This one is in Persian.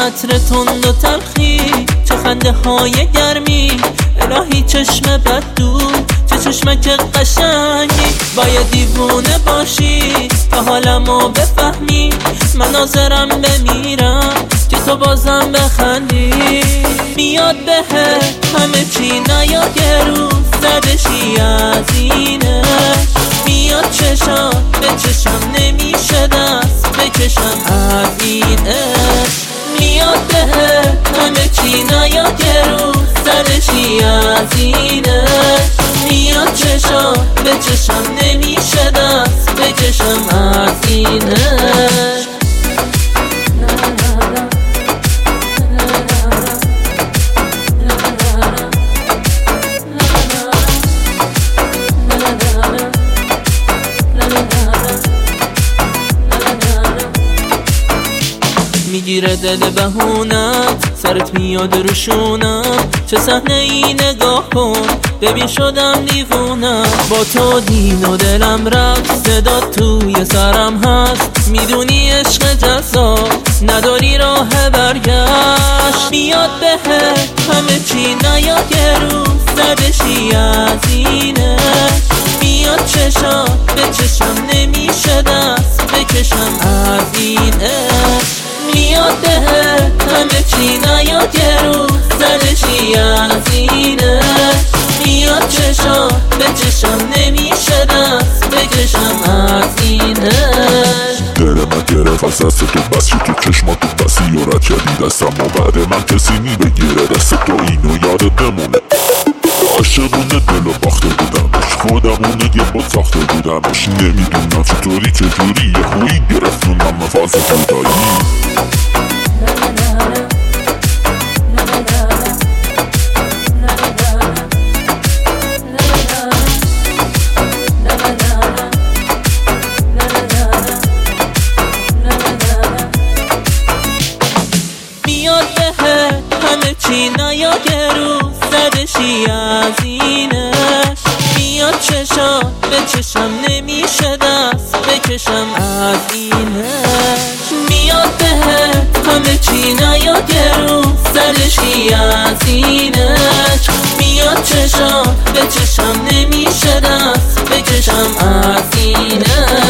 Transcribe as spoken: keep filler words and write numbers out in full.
عطر تند و تلخی، چه خنده های گرمی، الهی چشم بد دور، چه چشمک قشنگی. باید دیوونه باشی تا حالمو بفهمی، من ناظرم بمیرم که تو بازم بخندی. میاد بهه همه چی، نیاد یه روز زدشی از اینش. میاد چشم به چشم، نمیشه دست بکشم از اینش. میاد بهه همه چی، نیاد یه روز زدشی از اینش. میاد چشم به چشم، نمیشه دست بکشم از اینش. میگیره دل بهونت، سرت میاد روشونم. چه صحنه ای نگاه کن، ببین شدم دیوونم. با تو دین و دلم رفت، صدا توی سرم هست. میدونی عشق جذاب نداری راه برگشت. میاد بهه همه چی، نیاد یه روز زدشی از اینش. میاد چشم به چشم، نمیشه دست بکشم از اینش. میاد بهه همه چی، نیاد یه روز زدشی از اینش. میاد چشم به چشم، نمیشه دست بکشم از اینش. دل من گرفت از دست تو، بس شد تو چشماتو بسی و رد کردی دستم و بعد من کسی می بگیره دست تو، اینو یادت بمونه. عاشقونه دل و باخته بودمش، خودمونه یه بود ساخته بودمش. نمیدونم چطوری چجوری یه خویی گرفتونم فاز جدایی. میاد بهه همه چی، نیاد یه روز زدشی از اینش. میاد چشم به چشم، نمیشه دست بکشم از اینش. میاد بهه همه چی، نیاد یه روز زدشی از اینش. میاد چشم به چشم، نمیشه دست بکشم از اینش.